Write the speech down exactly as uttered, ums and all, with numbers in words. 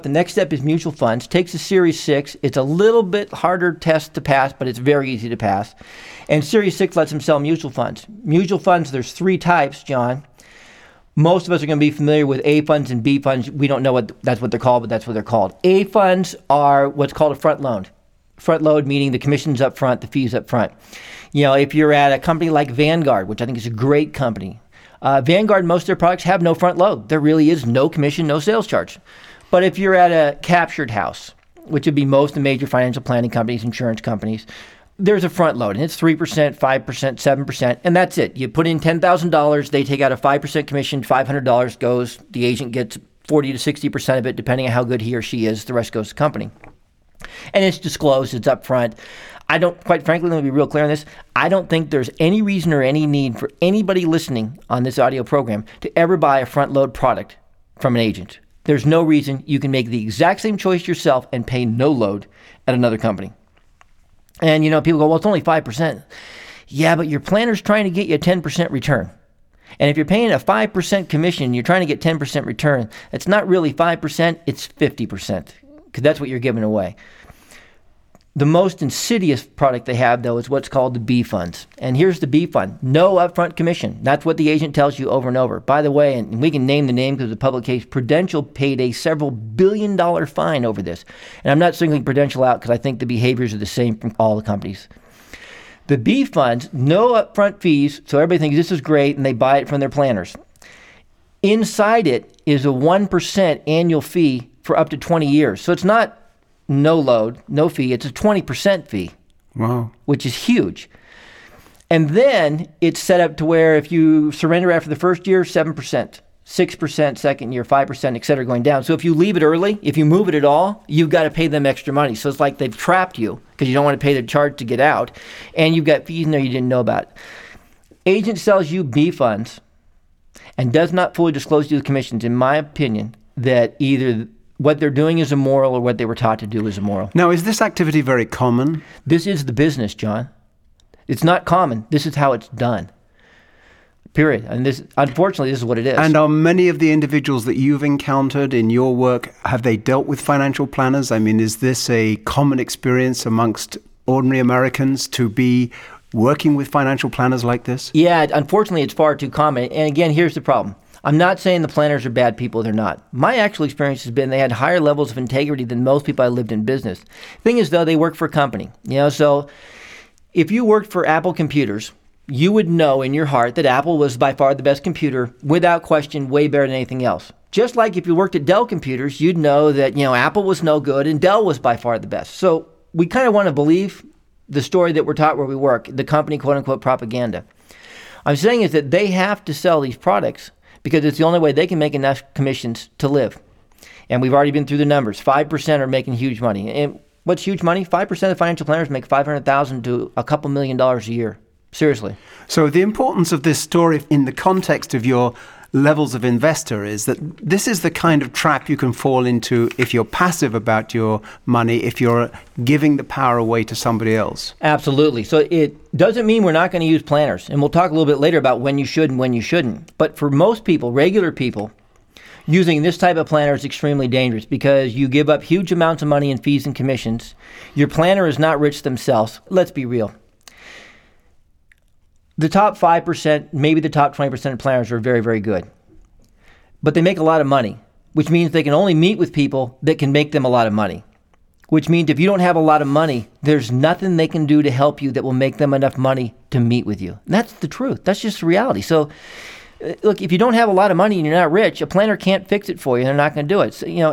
The next step is mutual funds. Takes a Series six. It's a little bit harder test to pass, but it's very easy to pass. And Series six lets them sell mutual funds. Mutual funds, there's three types, John. Most of us are going to be familiar with A funds and B funds. We don't know what that's what they're called, but that's what they're called. A funds are what's called a front load. Front load meaning the commission's up front, the fees up front. You know, if you're at a company like Vanguard, which I think is a great company, uh, Vanguard, most of their products have no front load. There really is no commission, no sales charge. But if you're at a captured house, which would be most of the major financial planning companies, insurance companies, there's a front load, and it's three percent, five percent, seven percent, and that's it. You put in ten thousand dollars, they take out a five percent commission, five hundred dollars goes, the agent gets forty to sixty percent of it, depending on how good he or she is, the rest goes to the company. And it's disclosed, it's up front. I don't, quite frankly, let me be real clear on this, I don't think there's any reason or any need for anybody listening on this audio program to ever buy a front load product from an agent. There's no reason. You can make the exact same choice yourself and pay no load at another company. And, you know, people go, well, it's only five percent. Yeah, but your planner's trying to get you a ten percent return. And if you're paying a five percent commission, you're trying to get ten percent return. It's not really five percent, it's fifty percent, because that's what you're giving away. The most insidious product they have, though, is what's called the B funds. And here's the B fund. No upfront commission. That's what the agent tells you over and over. By the way, and we can name the name because it's a public case, Prudential paid a several billion dollar fine over this. And I'm not singling Prudential out because I think the behaviors are the same from all the companies. The B funds, no upfront fees, so everybody thinks this is great and they buy it from their planners. Inside it is a one percent annual fee for up to twenty years. So it's not no load, no fee. It's a twenty percent fee. Wow. Which is huge. And then it's set up to where if you surrender after the first year, seven percent, six percent second year, five percent, et cetera, going down. So if you leave it early, if you move it at all, you've got to pay them extra money. So it's like they've trapped you because you don't want to pay the charge to get out. And you've got fees in there you didn't know about. Agent sells you B funds and does not fully disclose to you the commissions, in my opinion, that either what they're doing is immoral or what they were taught to do is immoral. Now, is this activity very common? This is the business, John. It's not common. This is how it's done. Period. And this, unfortunately, this is what it is. And are many of the individuals that you've encountered in your work, have they dealt with financial planners? I mean, is this a common experience amongst ordinary Americans to be working with financial planners like this? Yeah, unfortunately, it's far too common. And again, here's the problem. I'm not saying the planners are bad people. They're not. My actual experience has been they had higher levels of integrity than most people I lived in business. Thing is, though, they work for a company. You know, so if you worked for Apple Computers, you would know in your heart that Apple was by far the best computer, without question, way better than anything else. Just like if you worked at Dell Computers, you'd know that, you know, Apple was no good and Dell was by far the best. So we kind of want to believe the story that we're taught where we work, the company quote-unquote propaganda. I'm saying is that they have to sell these products because it's the only way they can make enough commissions to live. And we've already been through the numbers. five percent are making huge money. And what's huge money? five percent of financial planners make five hundred thousand dollars to a couple million dollars a year. Seriously. So the importance of this story in the context of your levels of investor is that this is the kind of trap you can fall into if you're passive about your money, if you're giving the power away to somebody else. Absolutely. So it doesn't mean we're not going to use planners. And we'll talk a little bit later about when you should and when you shouldn't. But for most people, regular people, using this type of planner is extremely dangerous because you give up huge amounts of money in fees and commissions. Your planner is not rich themselves. Let's be real. The top five percent, maybe the top twenty percent of planners are very, very good. But they make a lot of money, which means they can only meet with people that can make them a lot of money. Which means if you don't have a lot of money, there's nothing they can do to help you that will make them enough money to meet with you. And that's the truth. That's just the reality. So, look, if you don't have a lot of money and you're not rich, a planner can't fix it for you. They're not going to do it. So, you know,